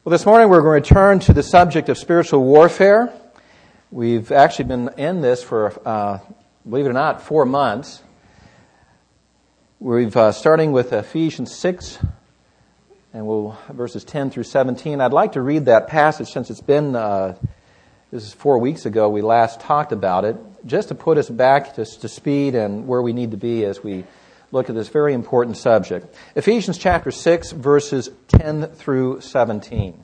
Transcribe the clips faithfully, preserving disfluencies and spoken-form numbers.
Well, this morning we're going to return to the subject of spiritual warfare. We've actually been in this for, uh, believe it or not, four months. We've uh, starting with Ephesians six, and we'll verses ten through seventeen. I'd like to read that passage since it's been, uh, this is four weeks ago we last talked about it, just to put us back to, to speed and where we need to be as we look at this very important subject. Ephesians chapter six, verses ten through seventeen.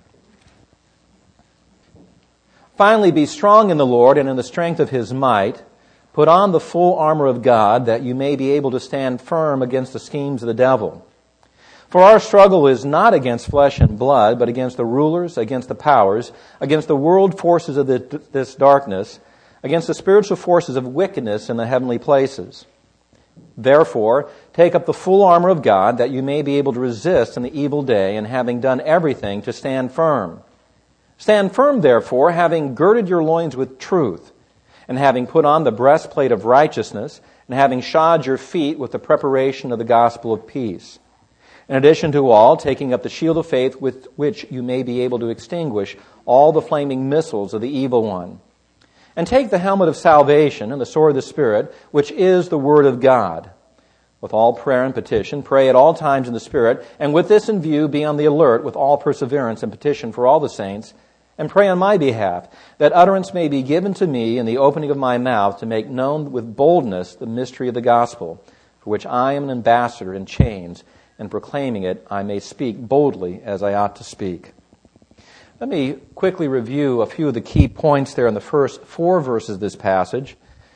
Finally, be strong in the Lord and in the strength of His might. Put on the full armor of God, that you may be able to stand firm against the schemes of the devil. For our struggle is not against flesh and blood, but against the rulers, against the powers, against the world forces of the, this darkness, against the spiritual forces of wickedness in the heavenly places. Therefore, take up the full armor of God, that you may be able to resist in the evil day, and having done everything, to stand firm. Stand firm, therefore, having girded your loins with truth, and having put on the breastplate of righteousness, and having shod your feet with the preparation of the gospel of peace. In addition to all, taking up the shield of faith, with which you may be able to extinguish all the flaming missiles of the evil one. And take the helmet of salvation and the sword of the Spirit, which is the Word of God. With all prayer and petition, pray at all times in the Spirit, and with this in view, be on the alert with all perseverance and petition for all the saints, and pray on my behalf, that utterance may be given to me in the opening of my mouth to make known with boldness the mystery of the gospel, for which I am an ambassador in chains, and proclaiming it I may speak boldly as I ought to speak. Let me quickly review a few of the key points there in the first four verses of this passage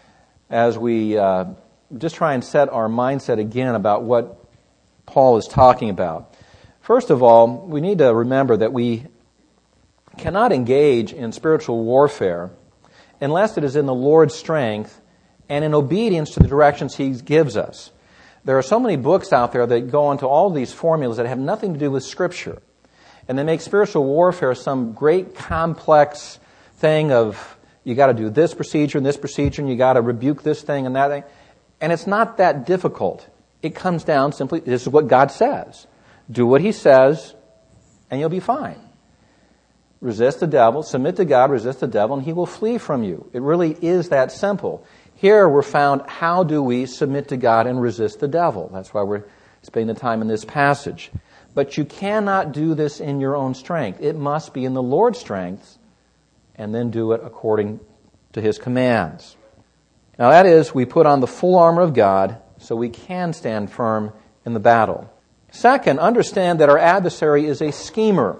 as we uh, just try and set our mindset again about what Paul is talking about. First of all, we need to remember that we cannot engage in spiritual warfare unless it is in the Lord's strength and in obedience to the directions He gives us. There are so many books out there that go into all these formulas that have nothing to do with Scripture. And they make spiritual warfare some great complex thing of you got to do this procedure and this procedure and you got to rebuke this thing and that thing. And it's not that difficult. It comes down simply, this is what God says. Do what He says and you'll be fine. Resist the devil, submit to God, resist the devil, and He will flee from you. It really is that simple. Here we're found, how do we submit to God and resist the devil? That's why we're spending the time in this passage. But you cannot do this in your own strength. It must be in the Lord's strength, and then do it according to His commands. Now that is, we put on the full armor of God so we can stand firm in the battle. Second, understand that our adversary is a schemer.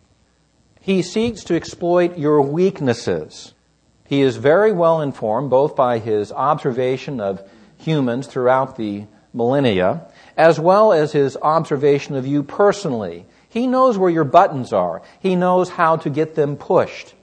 He seeks to exploit your weaknesses. He is very well informed, both by his observation of humans throughout the millennia, as well as his observation of you personally. He knows where your buttons are. He knows how to get them pushed.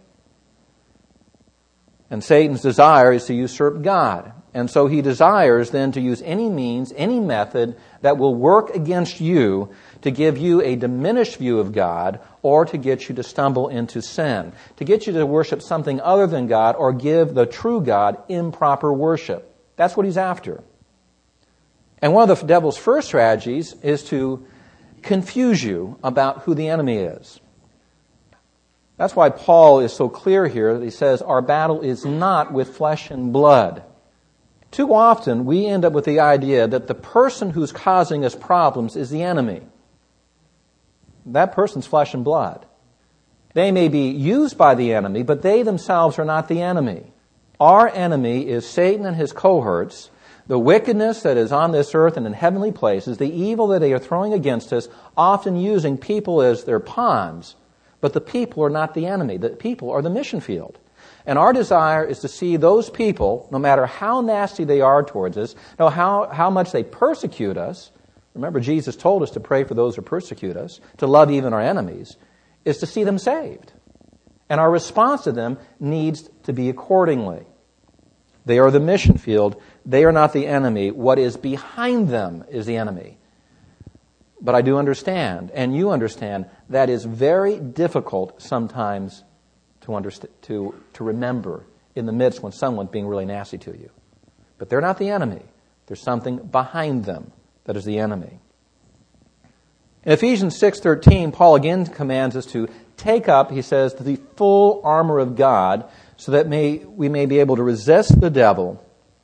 And Satan's desire is to usurp God. And so he desires then to use any means, any method that will work against you to give you a diminished view of God, or to get you to stumble into sin, to get you to worship something other than God, or give the true God improper worship. That's what he's after. And one of the devil's first strategies is to confuse you about who the enemy is. That's why Paul is so clear here that he says our battle is not with flesh and blood. Too often we end up with the idea that the person who's causing us problems is the enemy. That person's flesh and blood. They may be used by the enemy, but they themselves are not the enemy. Our enemy is Satan and his cohorts, the wickedness that is on this earth and in heavenly places, the evil that they are throwing against us, often using people as their pawns. But the people are not the enemy. The people are the mission field. And our desire is to see those people, no matter how nasty they are towards us, no how, how much they persecute us. Remember, Jesus told us to pray for those who persecute us, to love even our enemies, is to see them saved. And our response to them needs to be accordingly. They are the mission field. They are not the enemy. What is behind them is the enemy. But I do understand, and you understand, that is very difficult sometimes to understand, to, to remember in the midst when someone's being really nasty to you. But they're not the enemy. There's something behind them that is the enemy. In Ephesians six thirteen, Paul again commands us to take up, he says, the full armor of God so that may, we may be able to resist the devil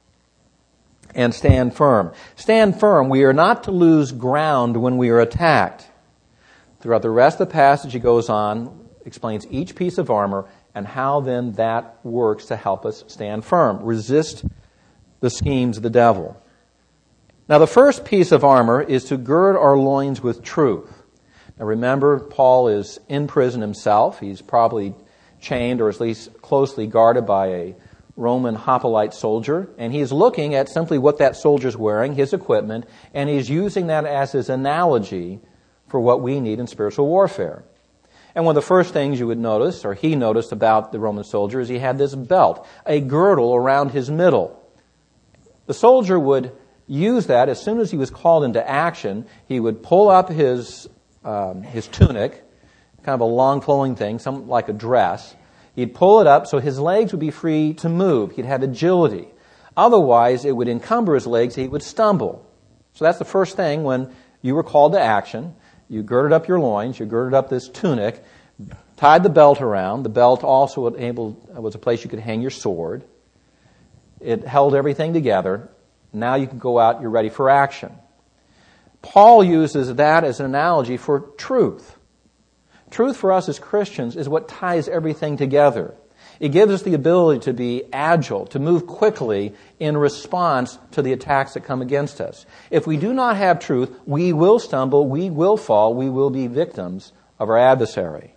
and stand firm. Stand firm. We are not to lose ground when we are attacked. Throughout the rest of the passage, he goes on, explains each piece of armor and how then that works to help us stand firm, resist the schemes of the devil. Now, the first piece of armor is to gird our loins with truth. Now, remember, Paul is in prison himself. He's probably chained or at least closely guarded by a Roman hoplite soldier, and he's looking at simply what that soldier's wearing, his equipment, and he's using that as his analogy for what we need in spiritual warfare. And one of the first things you would notice, or he noticed about the Roman soldier, is he had this belt, a girdle around his middle. The soldier would use that as soon as he was called into action. He would pull up his um, his tunic, kind of a long flowing thing, something like a dress. He'd pull it up so his legs would be free to move. He'd have agility. Otherwise, it would encumber his legs. He would stumble. So that's the first thing when you were called to action. You girded up your loins. You girded up this tunic, tied the belt around. The belt also enabled, was a place you could hang your sword. It held everything together. Now you can go out. You're ready for action. Paul uses that as an analogy for truth. Truth for us as Christians is what ties everything together. It gives us the ability to be agile, to move quickly in response to the attacks that come against us. If we do not have truth, we will stumble, we will fall, we will be victims of our adversary.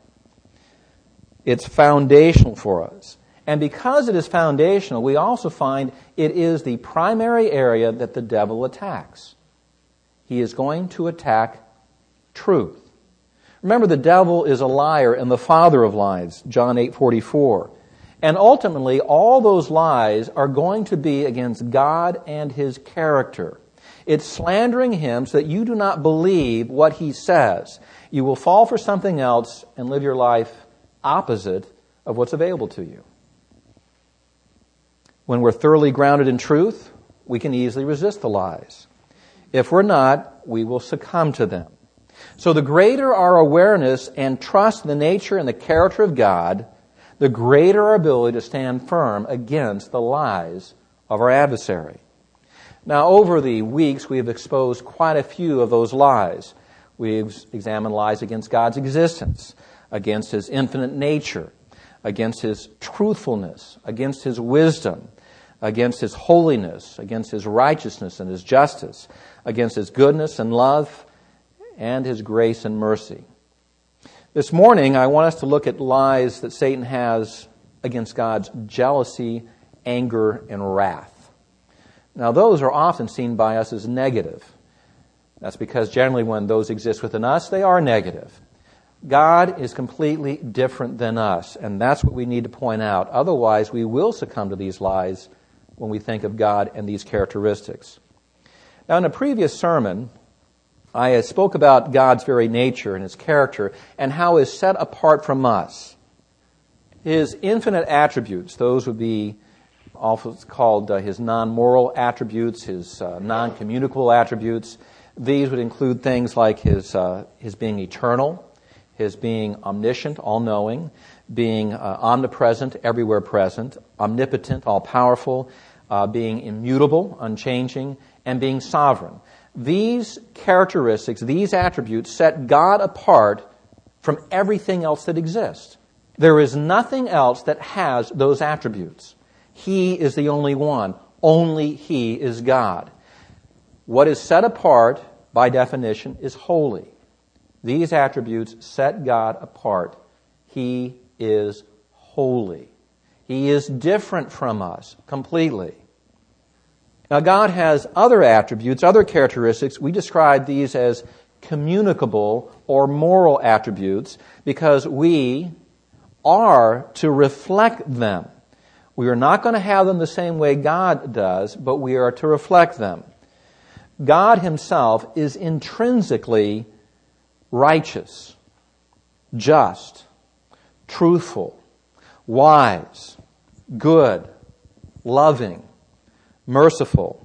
It's foundational for us. And because it is foundational, we also find it is the primary area that the devil attacks. He is going to attack truth. Remember, the devil is a liar and the father of lies, John eight forty-four. And ultimately, all those lies are going to be against God and His character. It's slandering Him so that you do not believe what He says. You will fall for something else and live your life opposite of what's available to you. When we're thoroughly grounded in truth, we can easily resist the lies. If we're not, we will succumb to them. So the greater our awareness and trust in the nature and the character of God, the greater our ability to stand firm against the lies of our adversary. Now, over the weeks, we have exposed quite a few of those lies. We've examined lies against God's existence, against His infinite nature, against His truthfulness, against His wisdom, against His holiness, against His righteousness and His justice, against His goodness and love, and His grace and mercy. This morning, I want us to look at lies that Satan has against God's jealousy, anger, and wrath. Now, those are often seen by us as negative. That's because generally when those exist within us, they are negative. God is completely different than us, and that's what we need to point out. Otherwise, we will succumb to these lies when we think of God and these characteristics. Now, in a previous sermon, I spoke about God's very nature and His character and how He is set apart from us. His infinite attributes, those would be also called uh, His non-moral attributes, His uh, non-communicable attributes. These would include things like His, uh, His being eternal, His being omniscient, all-knowing, being uh, omnipresent, everywhere present, omnipotent, all-powerful, uh, being immutable, unchanging, and being sovereign. These characteristics, these attributes set God apart from everything else that exists. There is nothing else that has those attributes. He is the only one. Only He is God. What is set apart, by definition, is holy. These attributes set God apart. He is holy. He is different from us completely. Now, God has other attributes, other characteristics. We describe these as communicable or moral attributes because we are to reflect them. We are not going to have them the same way God does, but we are to reflect them. God Himself is intrinsically righteous, just, truthful, wise, good, loving, merciful,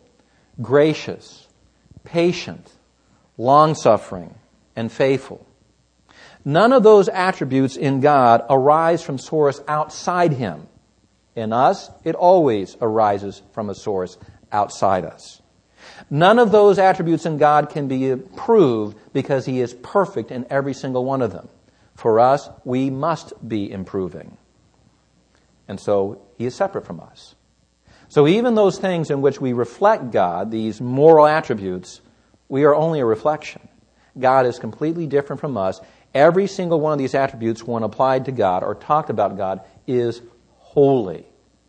gracious, patient, long-suffering, and faithful. None of those attributes in God arise from source outside Him. In us, it always arises from a source outside us. None of those attributes in God can be improved because He is perfect in every single one of them. For us, we must be improving. And so He is separate from us. So even those things in which we reflect God, these moral attributes, we are only a reflection. God is completely different from us. Every single one of these attributes, when applied to God or talked about God, is holy.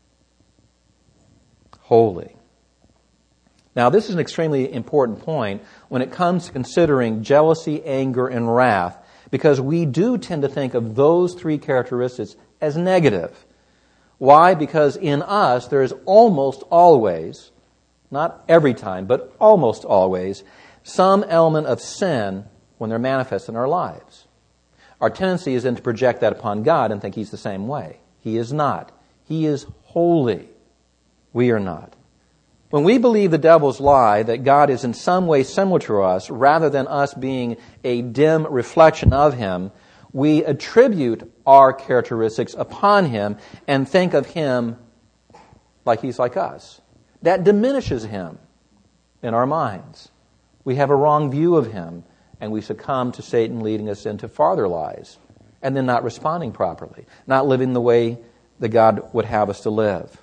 Holy. Now, this is an extremely important point when it comes to considering jealousy, anger, and wrath, because we do tend to think of those three characteristics as negative. Why? Because in us, there is almost always, not every time, but almost always, some element of sin when they're manifest in our lives. Our tendency is then to project that upon God and think He's the same way. He is not. He is holy. We are not. When we believe the devil's lie that God is in some way similar to us, rather than us being a dim reflection of Him, we attribute our characteristics upon Him and think of Him like He's like us. That diminishes Him in our minds. We have a wrong view of Him, and we succumb to Satan leading us into farther lies, and then not responding properly, not living the way that God would have us to live.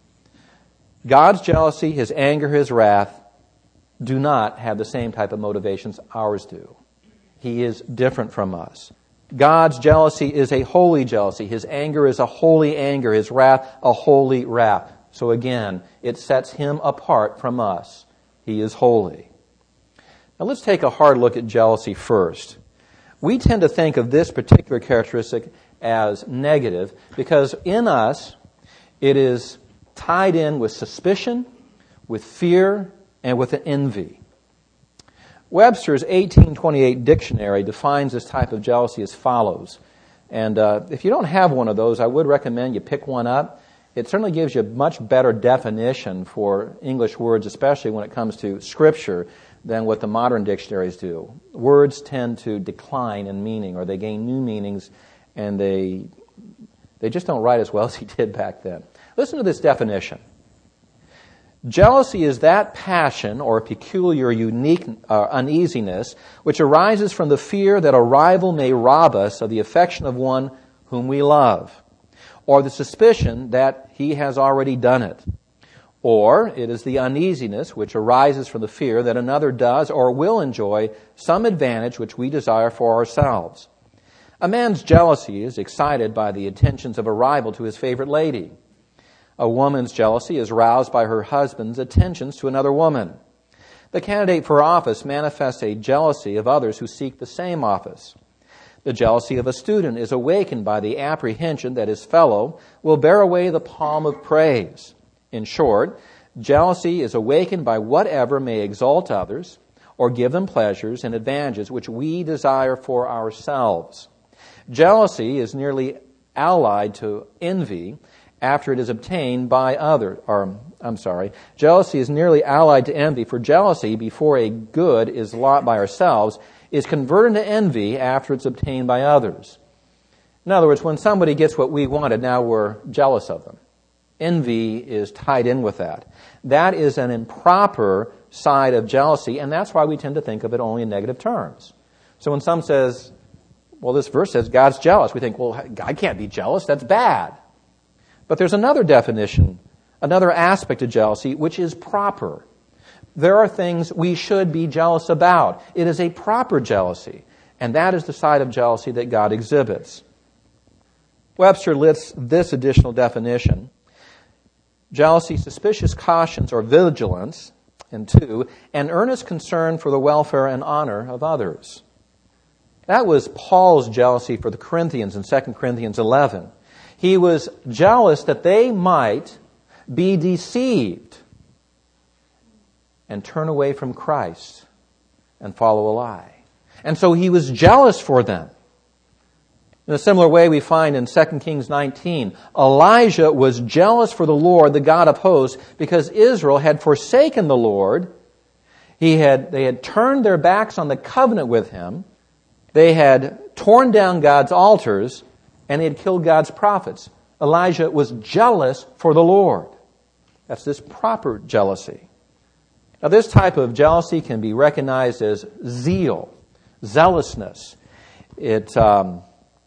God's jealousy, His anger, His wrath do not have the same type of motivations ours do. He is different from us. God's jealousy is a holy jealousy. His anger is a holy anger. His wrath, a holy wrath. So again, it sets Him apart from us. He is holy. Now let's take a hard look at jealousy first. We tend to think of this particular characteristic as negative because in us it is tied in with suspicion, with fear, and with envy. Webster's eighteen twenty-eight dictionary defines this type of jealousy as follows. And uh, if you don't have one of those, I would recommend you pick one up. It certainly gives you a much better definition for English words, especially when it comes to Scripture, than what the modern dictionaries do. Words tend to decline in meaning, or they gain new meanings, and they they just don't write as well as he did back then. Listen to this definition. Jealousy is that passion or peculiar, unique uh, uneasiness which arises from the fear that a rival may rob us of the affection of one whom we love, or the suspicion that he has already done it. Or it is the uneasiness which arises from the fear that another does or will enjoy some advantage which we desire for ourselves. A man's jealousy is excited by the attentions of a rival to his favorite lady. A woman's jealousy is roused by her husband's attentions to another woman. The candidate for office manifests a jealousy of others who seek the same office. The jealousy of a student is awakened by the apprehension that his fellow will bear away the palm of praise. In short, jealousy is awakened by whatever may exalt others or give them pleasures and advantages which we desire for ourselves. Jealousy is nearly allied to envy after it is obtained by others. Or, I'm sorry, jealousy is nearly allied to envy, for jealousy before a good is sought by ourselves is converted to envy after it's obtained by others. In other words, when somebody gets what we wanted, now we're jealous of them. Envy is tied in with that. That is an improper side of jealousy, and that's why we tend to think of it only in negative terms. So when someone says, well, this verse says God's jealous, we think, well, God can't be jealous, that's bad. But there's another definition, another aspect of jealousy, which is proper. There are things we should be jealous about. It is a proper jealousy, and that is the side of jealousy that God exhibits. Webster lists this additional definition. Jealousy, suspicious cautions or vigilance, and two, an earnest concern for the welfare and honor of others. That was Paul's jealousy for the Corinthians in Second Corinthians eleven. He was jealous that they might be deceived and turn away from Christ and follow a lie. And so he was jealous for them. In a similar way, we find in Second Kings nineteen, Elijah was jealous for the Lord, the God of hosts, because Israel had forsaken the Lord. He had, they had turned their backs on the covenant with him, They had torn down God's altars and they had killed God's prophets. Elijah was jealous for the Lord. That's this proper jealousy. Now, this type of jealousy can be recognized as zeal, zealousness. It, um,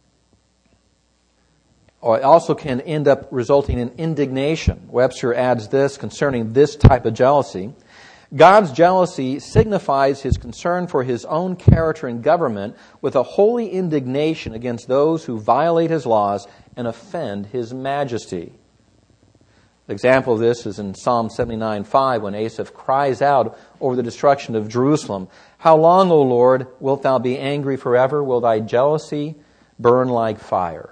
or it also can end up resulting in indignation. Webster adds this concerning this type of jealousy. God's jealousy signifies His concern for His own character and government with a holy indignation against those who violate His laws and offend His majesty. The example of this is in Psalm seventy-nine five when Asaph cries out over the destruction of Jerusalem. How long, O Lord, wilt thou be angry forever? Will thy jealousy burn like fire?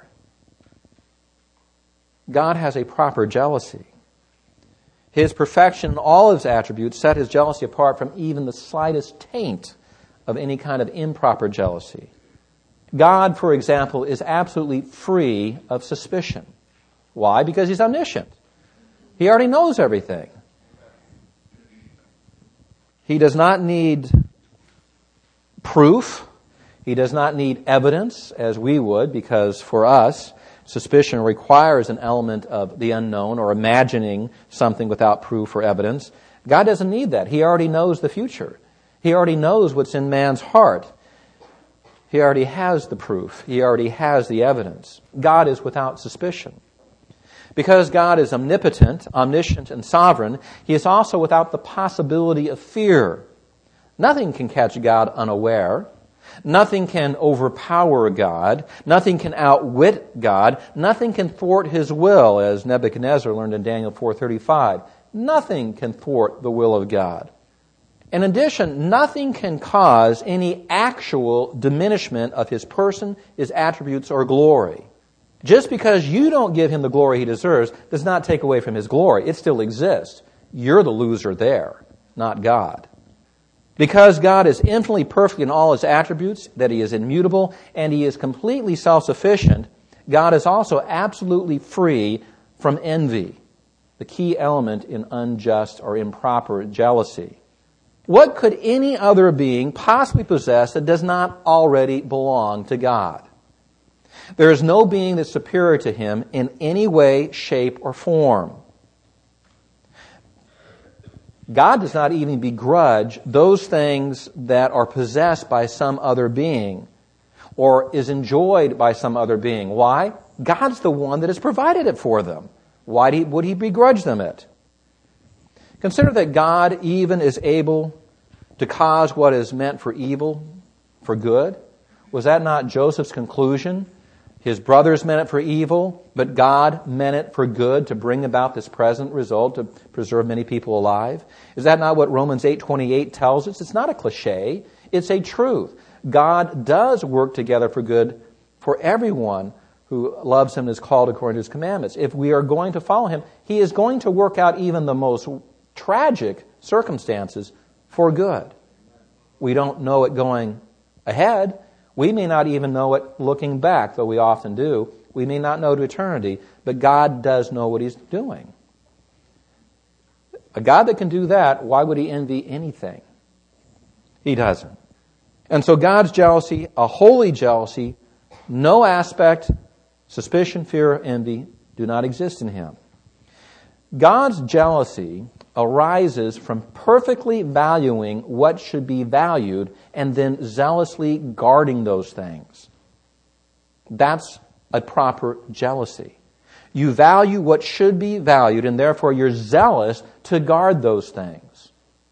God has a proper jealousy. His perfection and all His attributes set His jealousy apart from even the slightest taint of any kind of improper jealousy. God, for example, is absolutely free of suspicion. Why? Because He's omniscient. He already knows everything. He does not need proof. He does not need evidence, as we would, because for us, suspicion requires an element of the unknown or imagining something without proof or evidence. God doesn't need that. He already knows the future. He already knows what's in man's heart. He already has the proof. He already has the evidence. God is without suspicion. Because God is omnipotent, omniscient, and sovereign, He is also without the possibility of fear. Nothing can catch God unaware. Nothing can overpower God. Nothing can outwit God. Nothing can thwart His will, as Nebuchadnezzar learned in Daniel four thirty-five. Nothing can thwart the will of God. In addition, nothing can cause any actual diminishment of His person, His attributes, or glory. Just because you don't give Him the glory He deserves does not take away from His glory. It still exists. You're the loser there, not God. Because God is infinitely perfect in all His attributes, that He is immutable, and He is completely self-sufficient, God is also absolutely free from envy, the key element in unjust or improper jealousy. What could any other being possibly possess that does not already belong to God? There is no being that's superior to Him in any way, shape, or form. God does not even begrudge those things that are possessed by some other being or is enjoyed by some other being. Why? God's the one that has provided it for them. Why would He begrudge them it? Consider that God even is able to cause what is meant for evil for good. Was that not Joseph's conclusion? His brothers meant it for evil, but God meant it for good to bring about this present result, to preserve many people alive. Is that not what Romans eight twenty-eight tells us? It's not a cliche. It's a truth. God does work together for good for everyone who loves Him and is called according to His commandments. If we are going to follow Him, He is going to work out even the most tragic circumstances for good. We don't know it going ahead. We may not even know it looking back, though we often do. We may not know to eternity, but God does know what He's doing. A God that can do that, why would He envy anything? He doesn't. And so God's jealousy, a holy jealousy, no aspect, suspicion, fear, or envy do not exist in Him. God's jealousy arises from perfectly valuing what should be valued and then zealously guarding those things. That's a proper jealousy. You value what should be valued, and therefore you're zealous to guard those things.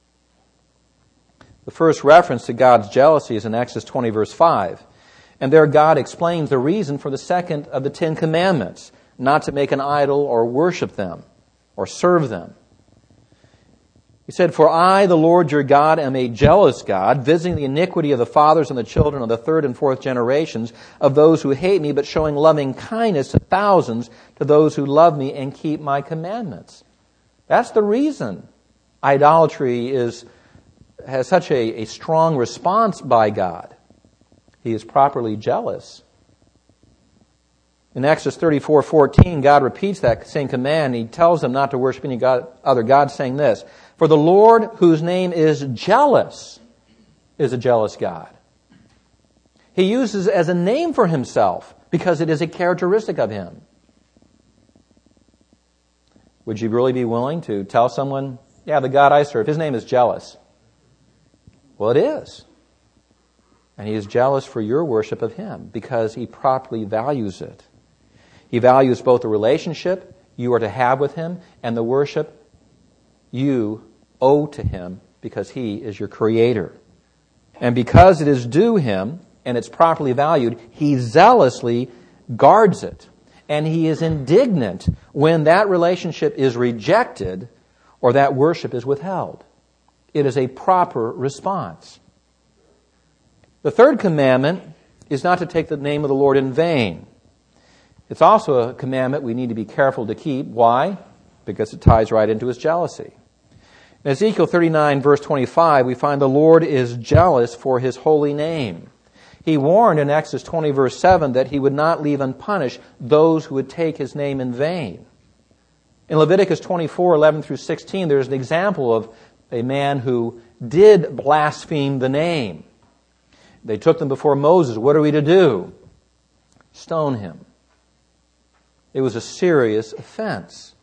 The first reference to God's jealousy is in Exodus twenty, verse five. And there God explains the reason for the second of the Ten Commandments, not to make an idol or worship them or serve them. He said, "For I, the Lord your God, am a jealous God, visiting the iniquity of the fathers and the children of the third and fourth generations of those who hate me, but showing loving kindness to thousands to those who love me and keep my commandments." That's the reason idolatry is has such a, a strong response by God. He is properly jealous. In Exodus thirty-four fourteen, God repeats that same command. He tells them not to worship any God, other gods, saying this, "For the Lord, whose name is jealous, is a jealous God." He uses it as a name for himself because it is a characteristic of him. Would you really be willing to tell someone, yeah, the God I serve, his name is jealous? Well, it is. And he is jealous for your worship of him because he properly values it. He values both the relationship you are to have with him and the worship you owe to him because he is your creator. And because it is due him and it's properly valued, he zealously guards it. And he is indignant when that relationship is rejected or that worship is withheld. It is a proper response. The third commandment is not to take the name of the Lord in vain. It's also a commandment we need to be careful to keep. Why? Because it ties right into his jealousy. In Ezekiel thirty-nine, verse twenty-five, we find the Lord is jealous for his holy name. He warned in Exodus twenty, verse seven, that he would not leave unpunished those who would take his name in vain. In Leviticus twenty-four, eleven through sixteen, there's an example of a man who did blaspheme the name. They took them before Moses. What are we to do? Stone him. It was a serious offense.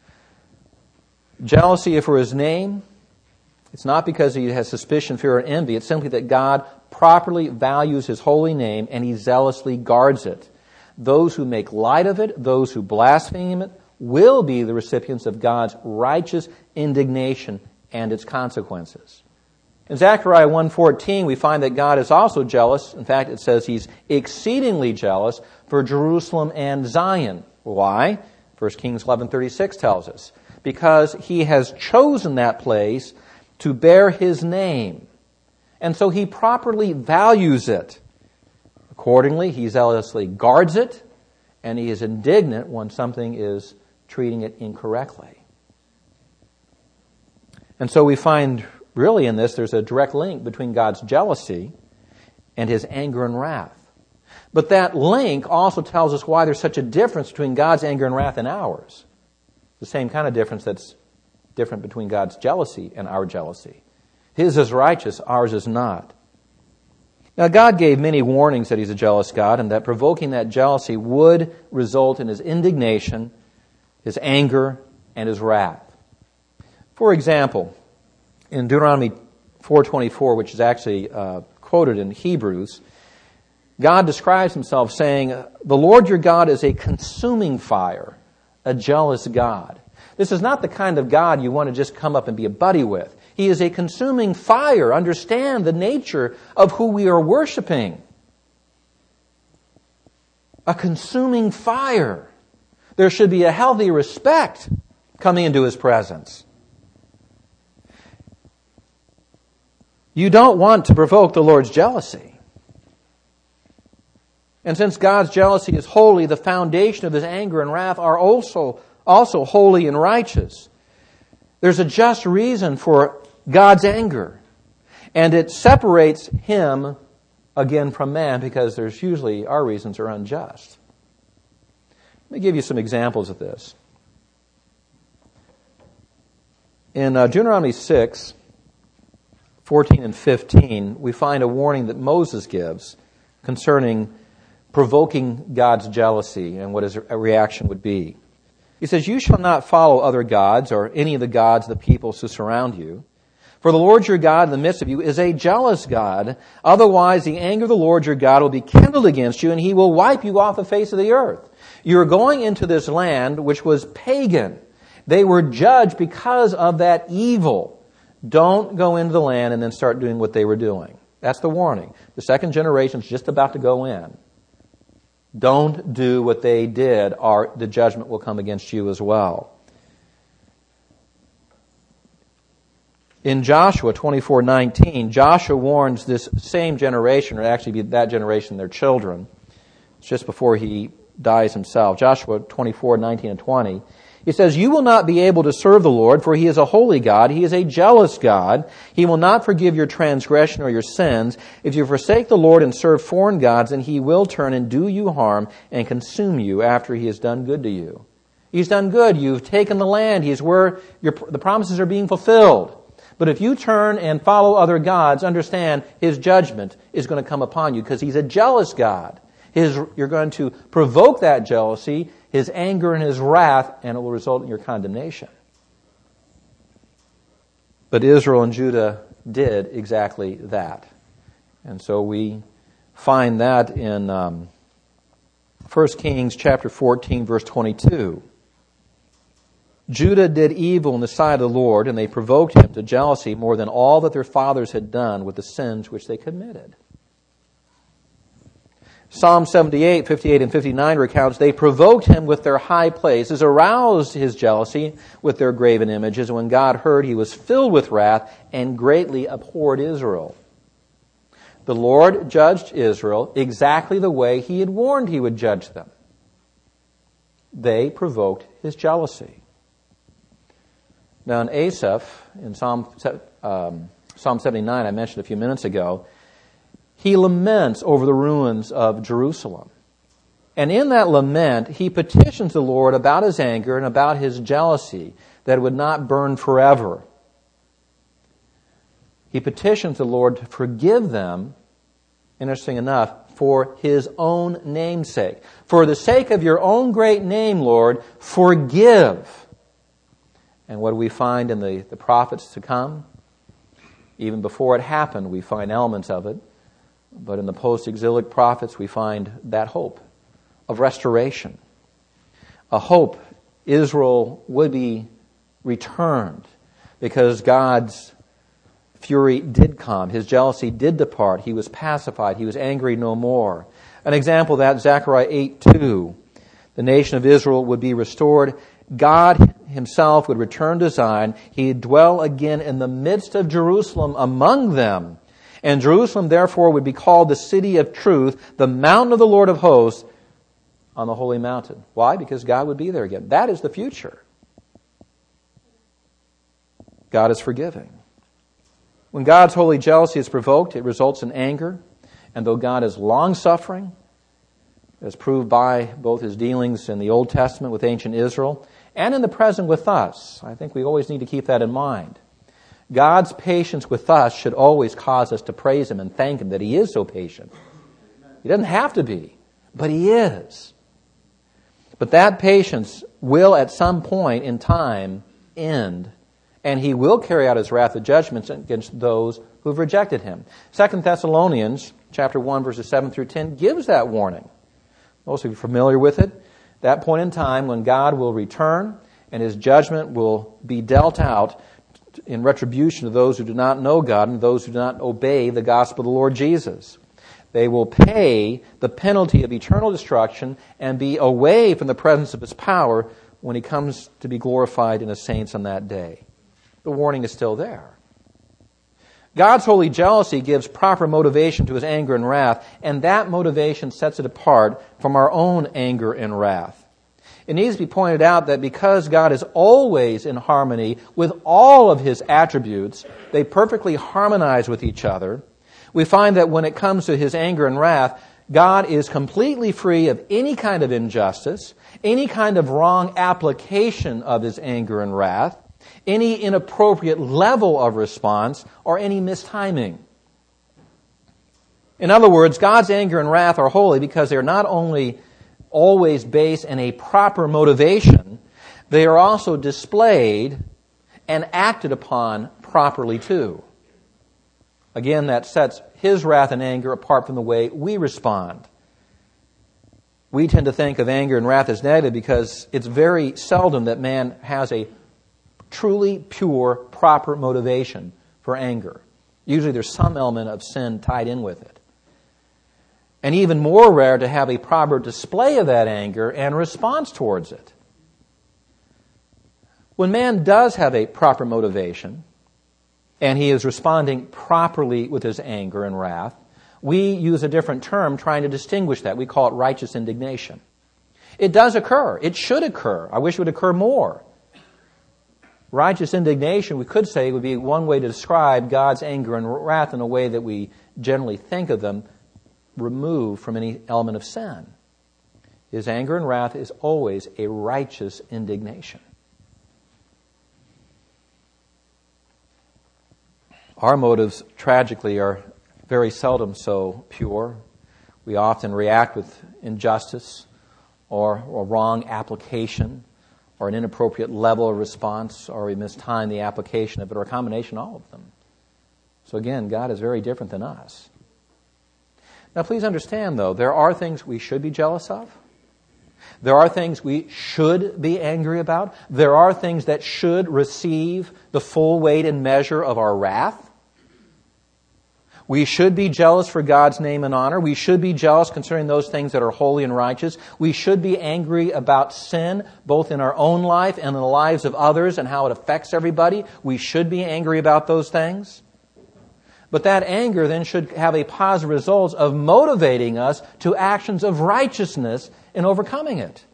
Jealousy for his name, it's not because he has suspicion, fear, or envy. It's simply that God properly values his holy name and he zealously guards it. Those who make light of it, those who blaspheme it, will be the recipients of God's righteous indignation and its consequences. In Zechariah one fourteen, we find that God is also jealous. In fact, it says he's exceedingly jealous for Jerusalem and Zion. Why? First Kings eleven thirty-six tells us. Because he has chosen that place to bear his name. And so he properly values it. Accordingly, he zealously guards it, and he is indignant when something is treating it incorrectly. And so we find, really in this, there's a direct link between God's jealousy and his anger and wrath. But that link also tells us why there's such a difference between God's anger and wrath and ours. The same kind of difference that's different between God's jealousy and our jealousy. His is righteous, ours is not. Now, God gave many warnings that he's a jealous God and that provoking that jealousy would result in his indignation, his anger, and his wrath. For example, in Deuteronomy four twenty-four, which is actually uh, quoted in Hebrews, God describes himself saying, "The Lord your God is a consuming fire, a jealous God." This is not the kind of God you want to just come up and be a buddy with. He is a consuming fire. Understand the nature of who we are worshiping. A consuming fire. There should be a healthy respect coming into his presence. You don't want to provoke the Lord's jealousy. And since God's jealousy is holy, the foundation of his anger and wrath are also, also holy and righteous. There's a just reason for God's anger. And it separates him again from man because there's usually our reasons are unjust. Let me give you some examples of this. In uh, Deuteronomy six, fourteen and fifteen, we find a warning that Moses gives concerning provoking God's jealousy and what his reaction would be. He says, "You shall not follow other gods or any of the gods of the peoples who surround you. For the Lord your God in the midst of you is a jealous God. Otherwise the anger of the Lord your God will be kindled against you, and he will wipe you off the face of the earth." You're going into this land which was pagan. They were judged because of that evil. Don't go into the land and then start doing what they were doing. That's the warning. The second generation is just about to go in. Don't do what they did, or the judgment will come against you as well. In Joshua twenty-four nineteen, Joshua warns this same generation, or actually be that generation, their children. It's just before he dies himself. Joshua twenty-four nineteen and twenty. He says, "You will not be able to serve the Lord, for he is a holy God. He is a jealous God. He will not forgive your transgression or your sins. If you forsake the Lord and serve foreign gods, then he will turn and do you harm and consume you after he has done good to you." He's done good. You've taken the land. He's where your, the promises are being fulfilled. But if you turn and follow other gods, understand His judgment is going to come upon you because He's a jealous God. His, you're going to provoke that jealousy, His anger and His wrath, and it will result in your condemnation. But Israel and Judah did exactly that. And so we find that in um, First Kings chapter fourteen, verse twenty-two. Judah did evil in the sight of the Lord, and they provoked Him to jealousy more than all that their fathers had done with the sins which they committed. Psalm seventy-eight, fifty-eight, and fifty-nine recounts, they provoked Him with their high places, aroused His jealousy with their graven images, and when God heard, He was filled with wrath and greatly abhorred Israel. The Lord judged Israel exactly the way He had warned He would judge them. They provoked His jealousy. Now in Asaph, in Psalm, um, Psalm seventy-nine, I mentioned a few minutes ago, he laments over the ruins of Jerusalem. And in that lament, he petitions the Lord about His anger and about His jealousy, that it would not burn forever. He petitions the Lord to forgive them, interesting enough, for His own name's sake. For the sake of your own great name, Lord, forgive. And what do we find in the, the prophets to come? Even before it happened, we find elements of it. But in the post-exilic prophets, we find that hope of restoration. A hope Israel would be returned because God's fury did come. His jealousy did depart. He was pacified. He was angry no more. An example of that, Zechariah eight two. The nation of Israel would be restored. God Himself would return to Zion. He'd dwell again in the midst of Jerusalem among them. And Jerusalem, therefore, would be called the city of truth, the mountain of the Lord of hosts, on the holy mountain. Why? Because God would be there again. That is the future. God is forgiving. When God's holy jealousy is provoked, it results in anger. And though God is long-suffering, as proved by both His dealings in the Old Testament with ancient Israel and in the present with us, I think we always need to keep that in mind. God's patience with us should always cause us to praise Him and thank Him that He is so patient. He doesn't have to be, but He is. But that patience will at some point in time end, and He will carry out His wrath of judgments against those who have rejected Him. Second Thessalonians chapter one, verses seven through ten gives that warning. Most of you are familiar with it. That point in time when God will return and His judgment will be dealt out in retribution to those who do not know God and those who do not obey the gospel of the Lord Jesus. They will pay the penalty of eternal destruction and be away from the presence of His power when He comes to be glorified in His saints on that day. The warning is still there. God's holy jealousy gives proper motivation to His anger and wrath, and that motivation sets it apart from our own anger and wrath. It needs to be pointed out that because God is always in harmony with all of His attributes, they perfectly harmonize with each other. We find that when it comes to His anger and wrath, God is completely free of any kind of injustice, any kind of wrong application of His anger and wrath, any inappropriate level of response, or any mistiming. In other words, God's anger and wrath are holy because they are not only always based in a proper motivation, they are also displayed and acted upon properly too. Again, that sets His wrath and anger apart from the way we respond. We tend to think of anger and wrath as negative because it's very seldom that man has a truly pure, proper motivation for anger. Usually there's some element of sin tied in with it. And even more rare to have a proper display of that anger and response towards it. When man does have a proper motivation, and he is responding properly with his anger and wrath, we use a different term trying to distinguish that. We call it righteous indignation. It does occur. It should occur. I wish it would occur more. Righteous indignation, we could say, would be one way to describe God's anger and wrath in a way that we generally think of them, removed from any element of sin. His anger and wrath is always a righteous indignation. Our motives, tragically, are very seldom so pure. We often react with injustice or a wrong application or an inappropriate level of response, or we mistime the application of it, or a combination of all of them. So again, God is very different than us. Now please understand, though, there are things we should be jealous of. There are things we should be angry about. There are things that should receive the full weight and measure of our wrath. We should be jealous for God's name and honor. We should be jealous concerning those things that are holy and righteous. We should be angry about sin, both in our own life and in the lives of others and how it affects everybody. We should be angry about those things. But that anger then should have a positive result of motivating us to actions of righteousness in overcoming it.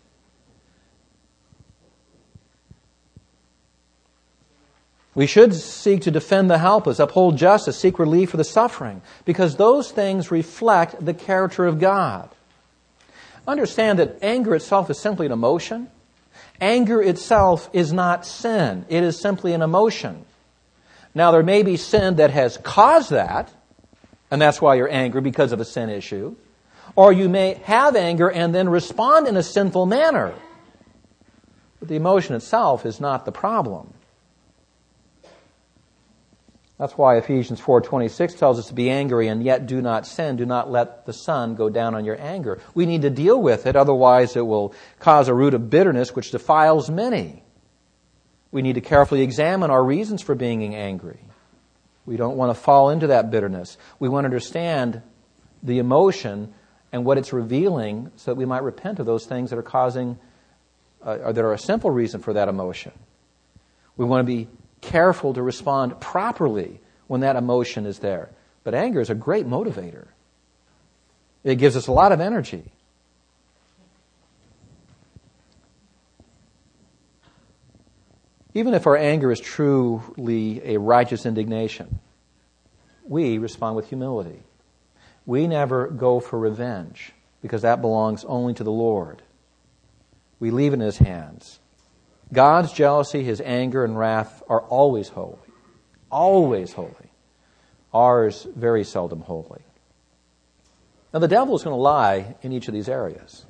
We should seek to defend the helpless, uphold justice, seek relief for the suffering, because those things reflect the character of God. Understand that anger itself is simply an emotion. Anger itself is not sin. It is simply an emotion. Now, there may be sin that has caused that, and that's why you're angry, because of a sin issue. Or you may have anger and then respond in a sinful manner. But the emotion itself is not the problem. That's why Ephesians four twenty-six tells us to be angry and yet do not sin. Do not let the sun go down on your anger. We need to deal with it, otherwise it will cause a root of bitterness which defiles many. We need to carefully examine our reasons for being angry. We don't want to fall into that bitterness. We want to understand the emotion and what it's revealing so that we might repent of those things that are causing, uh, or that are a simple reason for that emotion. We want to be careful to respond properly when that emotion is there. But anger is a great motivator. It gives us a lot of energy. Even if our anger is truly a righteous indignation, we respond with humility. We never go for revenge, because that belongs only to the Lord. We leave it in His hands. God's jealousy, His anger, and wrath are always holy. Always holy. Ours, very seldom holy. Now, the devil is going to lie in each of these areas.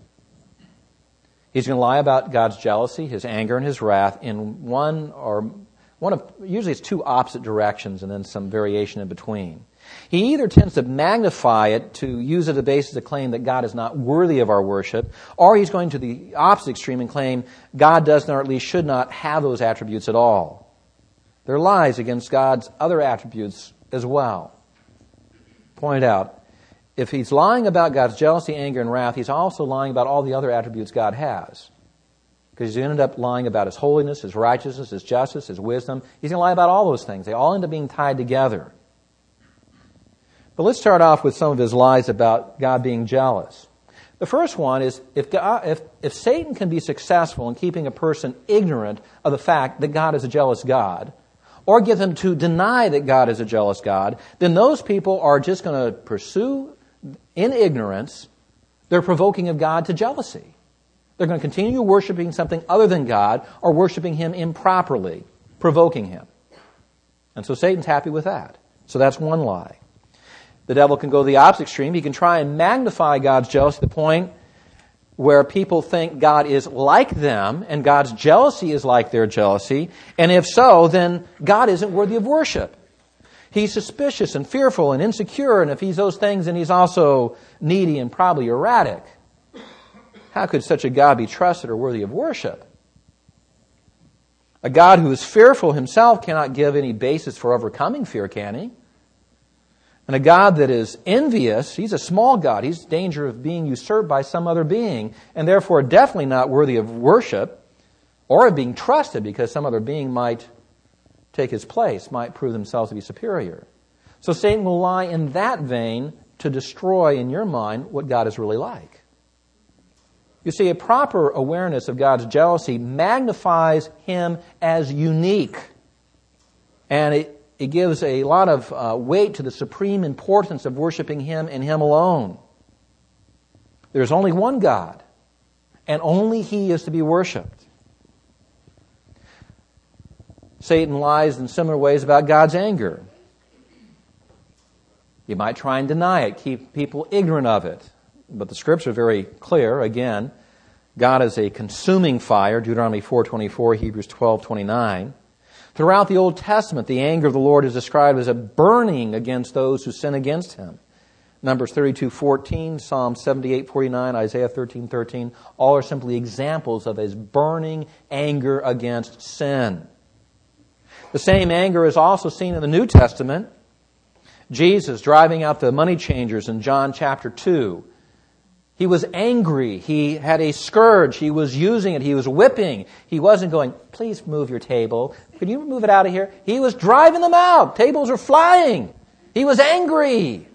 He's going to lie about God's jealousy, His anger, and His wrath in one or one of, usually it's two opposite directions and then some variation in between. He either tends to magnify it to use it as a basis to claim that God is not worthy of our worship, or he's going to the opposite extreme and claim God does not, or at least should not, have those attributes at all. They're lies against God's other attributes as well. Point out, if he's lying about God's jealousy, anger, and wrath, he's also lying about all the other attributes God has. Because he's ended up lying about His holiness, His righteousness, His justice, His wisdom. He's going to lie about all those things. They all end up being tied together. But let's start off with some of his lies about God being jealous. The first one is, if, God, if, if Satan can be successful in keeping a person ignorant of the fact that God is a jealous God, or get them to deny that God is a jealous God, then those people are just going to pursue in ignorance their provoking of God to jealousy. They're going to continue worshiping something other than God, or worshiping Him improperly, provoking Him. And so Satan's happy with that. So that's one lie. The devil can go to the opposite extreme. He can try and magnify God's jealousy to the point where people think God is like them and God's jealousy is like their jealousy. And if so, then God isn't worthy of worship. He's suspicious and fearful and insecure, and if he's those things, then he's also needy and probably erratic. How could such a God be trusted or worthy of worship? A God who is fearful himself cannot give any basis for overcoming fear, can he? And a God that is envious, he's a small God. He's in danger of being usurped by some other being, and therefore definitely not worthy of worship or of being trusted, because some other being might take his place, might prove themselves to be superior. So Satan will lie in that vein to destroy in your mind what God is really like. You see, a proper awareness of God's jealousy magnifies Him as unique. And it It gives a lot of uh, weight to the supreme importance of worshiping Him and Him alone. There's only one God, and only He is to be worshipped. Satan lies in similar ways about God's anger. You might try and deny it, keep people ignorant of it. But the Scripture is very clear. Again, God is a consuming fire, Deuteronomy four twenty-four, Hebrews twelve twenty-nine. Throughout the Old Testament, the anger of the Lord is described as a burning against those who sin against Him. Numbers thirty-two fourteen, Psalm seventy-eight forty-nine, Isaiah thirteen thirteen, all are simply examples of His burning anger against sin. The same anger is also seen in the New Testament. Jesus driving out the money changers in John chapter two. He was angry. He had a scourge. He was using it. He was whipping. He wasn't going, please move your table. Could you move it out of here? He was driving them out. Tables were flying. He was angry.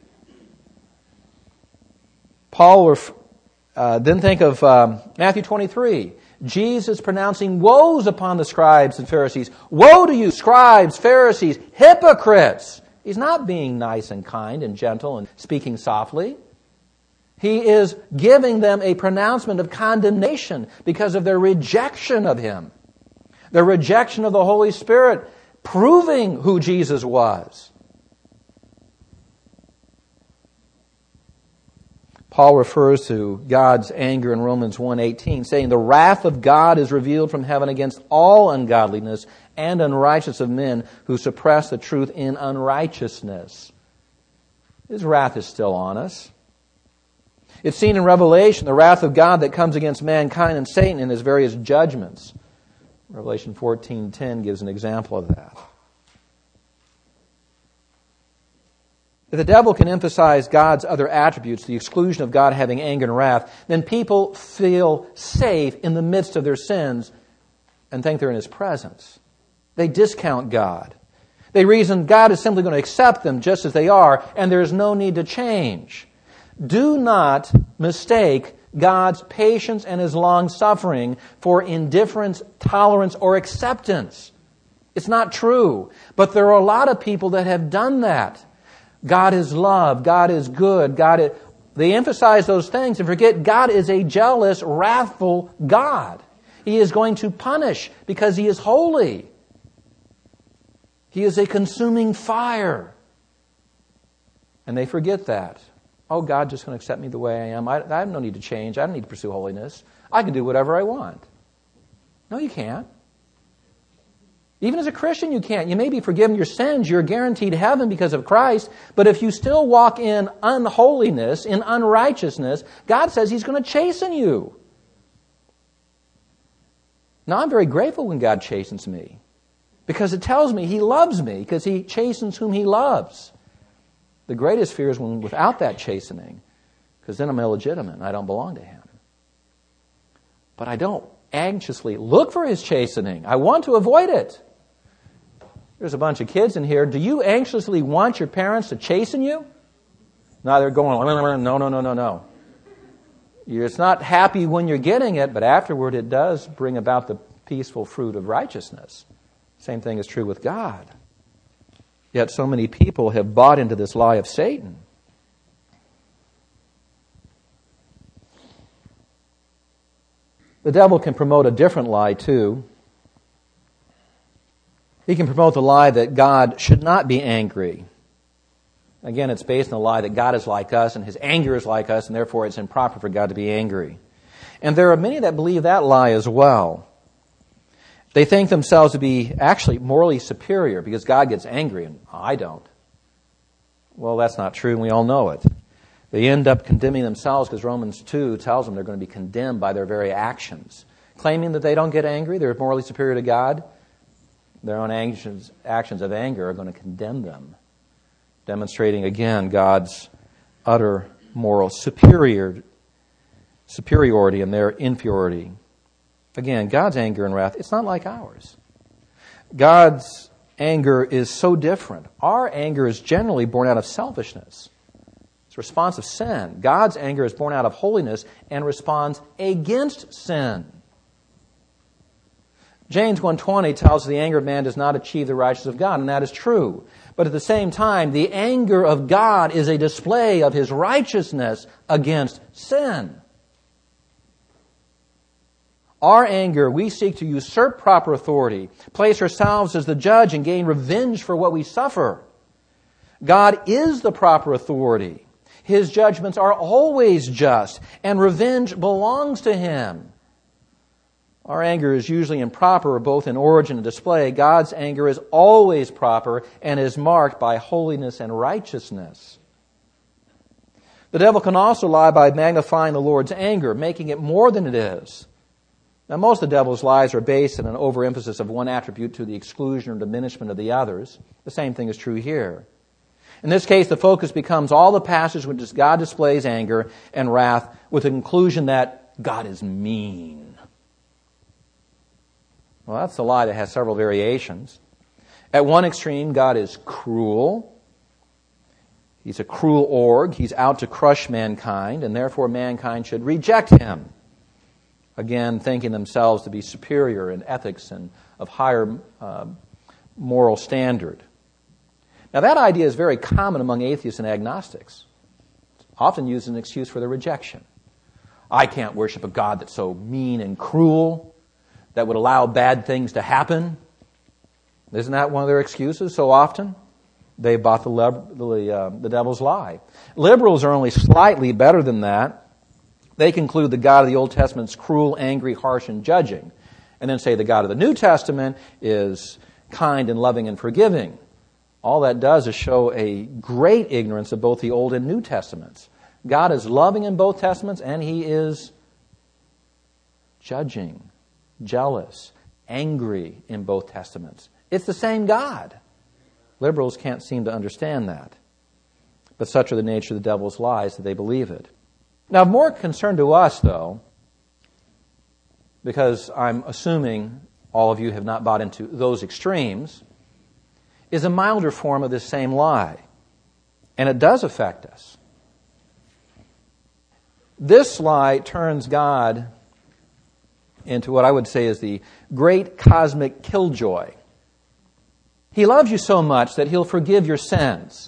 Paul, uh, then think of um, Matthew twenty-three. Jesus pronouncing woes upon the scribes and Pharisees. Woe to you, scribes, Pharisees, hypocrites! He's not being nice and kind and gentle and speaking softly. He is giving them a pronouncement of condemnation because of their rejection of Him. Their rejection of the Holy Spirit, proving who Jesus was. Paul refers to God's anger in Romans one eighteen, saying, the wrath of God is revealed from heaven against all ungodliness and unrighteousness of men who suppress the truth in unrighteousness. His wrath is still on us. It's seen in Revelation, the wrath of God that comes against mankind and Satan in His various judgments. Revelation fourteen ten gives an example of that. If the devil can emphasize God's other attributes, the exclusion of God having anger and wrath, then people feel safe in the midst of their sins and think they're in His presence. They discount God. They reason God is simply going to accept them just as they are, and there is no need to change. Do not mistake God's patience and His long-suffering for indifference, tolerance, or acceptance. It's not true. But there are a lot of people that have done that. God is love. God is good. God is... They emphasize those things and forget God is a jealous, wrathful God. He is going to punish because He is holy. He is a consuming fire. And they forget that. Oh, God's just going to accept me the way I am. I, I have no need to change. I don't need to pursue holiness. I can do whatever I want. No, you can't. Even as a Christian, you can't. You may be forgiven your sins. You're guaranteed heaven because of Christ. But if you still walk in unholiness, in unrighteousness, God says He's going to chasten you. Now, I'm very grateful when God chastens me because it tells me He loves me because He chastens whom He loves. The greatest fear is when without that chastening, because then I'm illegitimate and I don't belong to Him. But I don't anxiously look for His chastening. I want to avoid it. There's a bunch of kids in here. Do you anxiously want your parents to chasten you? No, they're going, no, no, no, no, no. You're, it's not happy when you're getting it, but afterward it does bring about the peaceful fruit of righteousness. Same thing is true with God. Yet so many people have bought into this lie of Satan. The devil can promote a different lie too. He can promote the lie that God should not be angry. Again, it's based on the lie that God is like us and His anger is like us, and therefore it's improper for God to be angry. And there are many that believe that lie as well. They think themselves to be actually morally superior because God gets angry and I don't. Well, that's not true, and we all know it. They end up condemning themselves because Romans two tells them they're going to be condemned by their very actions. Claiming that they don't get angry, they're morally superior to God, their own actions, actions of anger are going to condemn them, demonstrating again God's utter moral superior, superiority and their inferiority. Again, God's anger and wrath, it's not like ours. God's anger is so different. Our anger is generally born out of selfishness. It's a response of sin. God's anger is born out of holiness and responds against sin. James one twenty tells us the anger of man does not achieve the righteousness of God, and that is true. But at the same time, the anger of God is a display of His righteousness against sin. Our anger, we seek to usurp proper authority, place ourselves as the judge and gain revenge for what we suffer. God is the proper authority. His judgments are always just, and revenge belongs to Him. Our anger is usually improper, both in origin and display. God's anger is always proper and is marked by holiness and righteousness. The devil can also lie by magnifying the Lord's anger, making it more than it is. Now, most of the devil's lies are based on an overemphasis of one attribute to the exclusion or diminishment of the others. The same thing is true here. In this case, the focus becomes all the passages in which God displays anger and wrath with the conclusion that God is mean. Well, that's a lie that has several variations. At one extreme, God is cruel. He's a cruel org. He's out to crush mankind, and therefore mankind should reject Him. Again, thinking themselves to be superior in ethics and of higher uh, moral standard. Now, that idea is very common among atheists and agnostics. It's often used as an excuse for their rejection. I can't worship a God that's so mean and cruel, that would allow bad things to happen. Isn't that one of their excuses so often? They bought the, lib- the, uh, the devil's lie. Liberals are only slightly better than that. They conclude the God of the Old Testament is cruel, angry, harsh, and judging. And then say the God of the New Testament is kind and loving and forgiving. All that does is show a great ignorance of both the Old and New Testaments. God is loving in both Testaments, and He is judging, jealous, angry in both Testaments. It's the same God. Liberals can't seem to understand that. But such are the nature of the devil's lies that they believe it. Now, of more concern to us, though, because I'm assuming all of you have not bought into those extremes, is a milder form of this same lie. And it does affect us. This lie turns God into what I would say is the great cosmic killjoy. He loves you so much that He'll forgive your sins,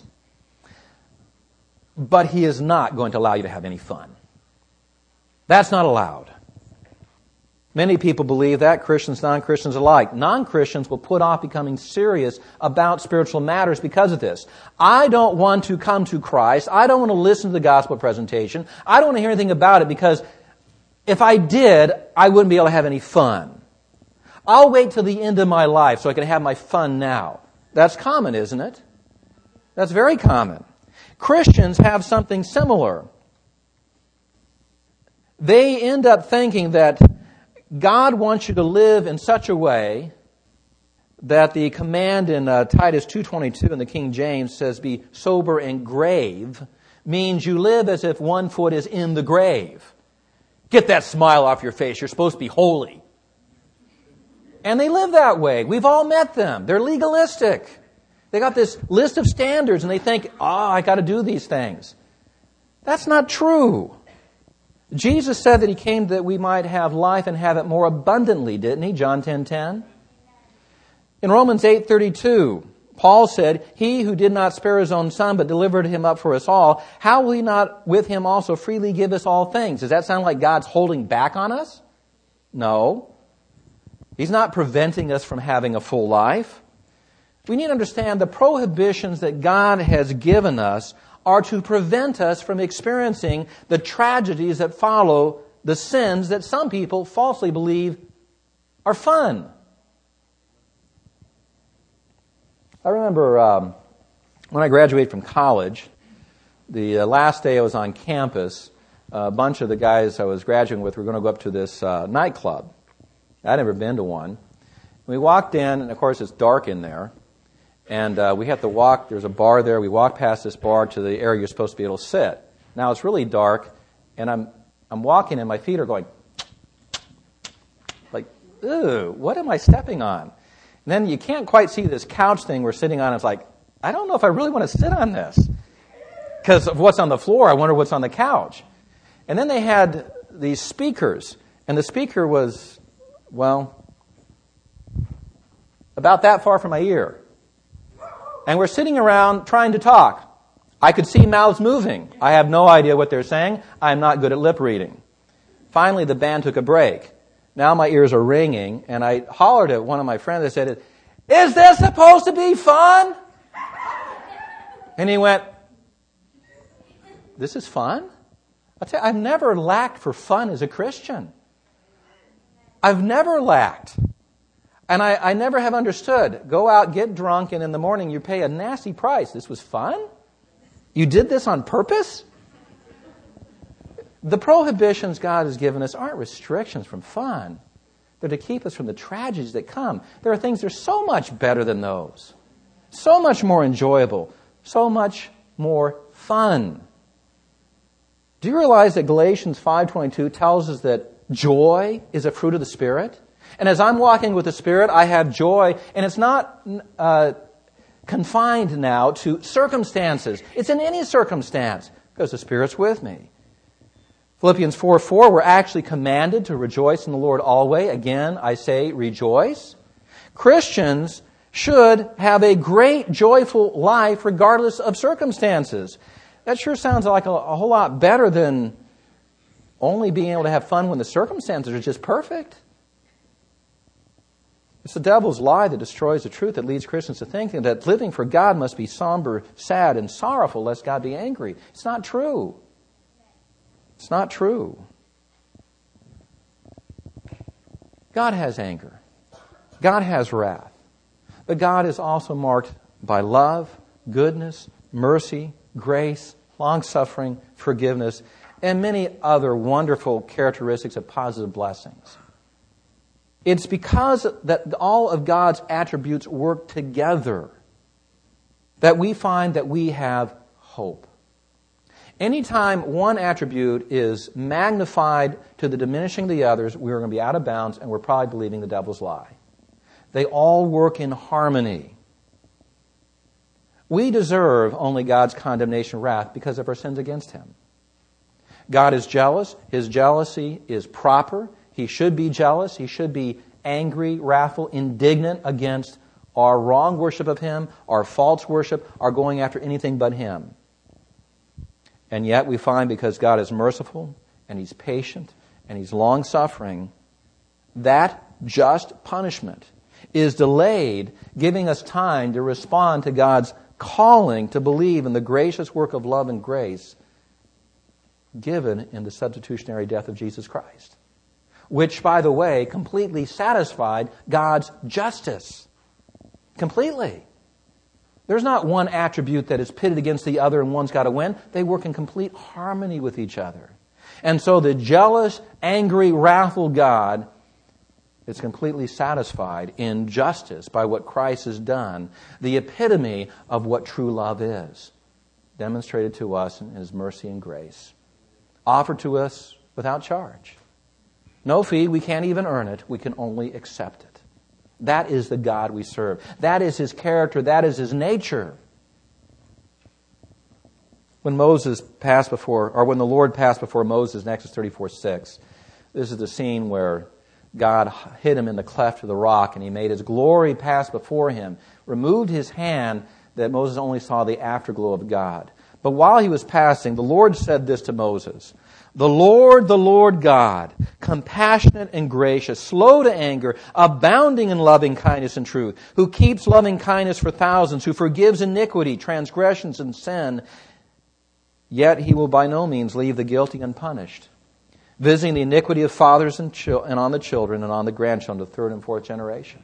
but He is not going to allow you to have any fun. That's not allowed. Many people believe that, Christians, non-Christians alike. Non-Christians will put off becoming serious about spiritual matters because of this. I don't want to come to Christ. I don't want to listen to the gospel presentation. I don't want to hear anything about it because if I did, I wouldn't be able to have any fun. I'll wait till the end of my life so I can have my fun now. That's common, isn't it? That's very common. Christians have something similar. They end up thinking that God wants you to live in such a way that the command in uh, Titus two twenty-two in the King James says, be sober and grave, means you live as if one foot is in the grave. Get that smile off your face. You're supposed to be holy. And they live that way. We've all met them. They're legalistic. They got this list of standards and they think, oh, I got to do these things. That's not true. Jesus said that He came that we might have life and have it more abundantly, didn't He? John ten ten. In Romans eight thirty-two, Paul said, He who did not spare His own Son, but delivered Him up for us all, how will He not with Him also freely give us all things? Does that sound like God's holding back on us? No. He's not preventing us from having a full life. We need to understand the prohibitions that God has given us are to prevent us from experiencing the tragedies that follow the sins that some people falsely believe are fun. I remember um, when I graduated from college, the uh, last day I was on campus, a bunch of the guys I was graduating with were going to go up to this uh, nightclub. I'd never been to one. We walked in, and of course it's dark in there. And uh, we had to walk, there's a bar there, we walked past this bar to the area you're supposed to be able to sit. Now it's really dark, and I'm I'm walking and my feet are going like, ew, what am I stepping on? And then you can't quite see this couch thing we're sitting on. It's like, I don't know if I really want to sit on this. Because of what's on the floor, I wonder what's on the couch. And then they had these speakers, and the speaker was, well, about that far from my ear. And we're sitting around trying to talk. I could see mouths moving. I have no idea what they're saying. I'm not good at lip reading. Finally, the band took a break. Now my ears are ringing, and I hollered at one of my friends. I said, is this supposed to be fun? And he went, this is fun? I'll tell you, I've never lacked for fun as a Christian. I've never lacked. And I, I never have understood. Go out, get drunk, and in the morning you pay a nasty price. This was fun? You did this on purpose? The prohibitions God has given us aren't restrictions from fun. They're to keep us from the tragedies that come. There are things that are so much better than those. So much more enjoyable. So much more fun. Do you realize that Galatians five twenty-two tells us that joy is a fruit of the Spirit? And as I'm walking with the Spirit, I have joy. And it's not uh, confined now to circumstances. It's in any circumstance because the Spirit's with me. Philippians four four, we're actually commanded to rejoice in the Lord always. Again, I say rejoice. Christians should have a great, joyful life regardless of circumstances. That sure sounds like a, a whole lot better than only being able to have fun when the circumstances are just perfect. It's the devil's lie that destroys the truth that leads Christians to thinking that living for God must be somber, sad, and sorrowful lest God be angry. It's not true. It's not true. God has anger. God has wrath. But God is also marked by love, goodness, mercy, grace, long-suffering, forgiveness, and many other wonderful characteristics of positive blessings. It's because that all of God's attributes work together that we find that we have hope. Anytime one attribute is magnified to the diminishing of the others, we're going to be out of bounds and we're probably believing the devil's lie. They all work in harmony. We deserve only God's condemnation and wrath because of our sins against Him. God is jealous. His jealousy is proper. He should be jealous. He should be angry, wrathful, indignant against our wrong worship of Him, our false worship, our going after anything but Him. And yet we find because God is merciful and He's patient and He's long-suffering, that just punishment is delayed, giving us time to respond to God's calling to believe in the gracious work of love and grace given in the substitutionary death of Jesus Christ, which, by the way, completely satisfied God's justice. Completely. There's not one attribute that is pitted against the other and one's got to win. They work in complete harmony with each other. And so the jealous, angry, wrathful God is completely satisfied in justice by what Christ has done, the epitome of what true love is, demonstrated to us in His mercy and grace, offered to us without charge. No fee, we can't even earn it, we can only accept it. That is the God we serve. That is His character, that is His nature. When Moses passed before, or when the Lord passed before Moses in Exodus thirty-four six, this is the scene where God hid him in the cleft of the rock and He made His glory pass before him, removed His hand that Moses only saw the afterglow of God. But while he was passing, the Lord said this to Moses, "The Lord, the Lord God, compassionate and gracious, slow to anger, abounding in loving kindness and truth, who keeps loving kindness for thousands, who forgives iniquity, transgressions, and sin, yet He will by no means leave the guilty unpunished, visiting the iniquity of fathers and, chil- and on the children and on the grandchildren, the third and fourth generation."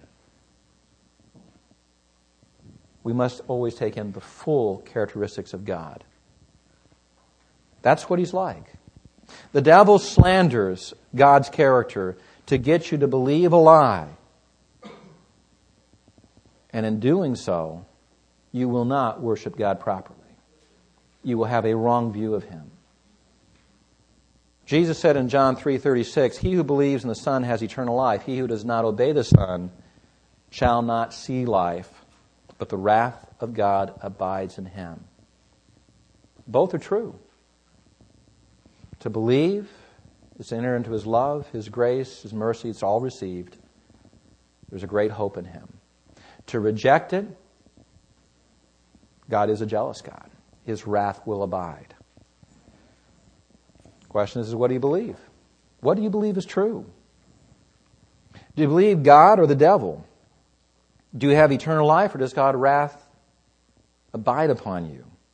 We must always take in the full characteristics of God. That's what He's like. The devil slanders God's character to get you to believe a lie. And in doing so, you will not worship God properly. You will have a wrong view of Him. Jesus said in John three thirty-six, "He who believes in the Son has eternal life. He who does not obey the Son shall not see life, but the wrath of God abides in him." Both are true. To believe is to enter into His love, His grace, His mercy. It's all received. There's a great hope in Him. To reject it, God is a jealous God. His wrath will abide. The question is, what do you believe? What do you believe is true? Do you believe God or the devil? Do you have eternal life, or does God's wrath abide upon you?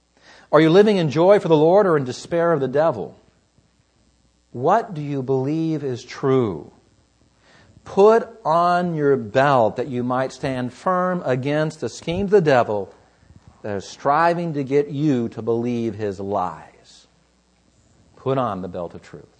Are you living in joy for the Lord or in despair of the devil? What do you believe is true? Put on your belt that you might stand firm against the schemes of the devil that are striving to get you to believe his lies. Put on the belt of truth.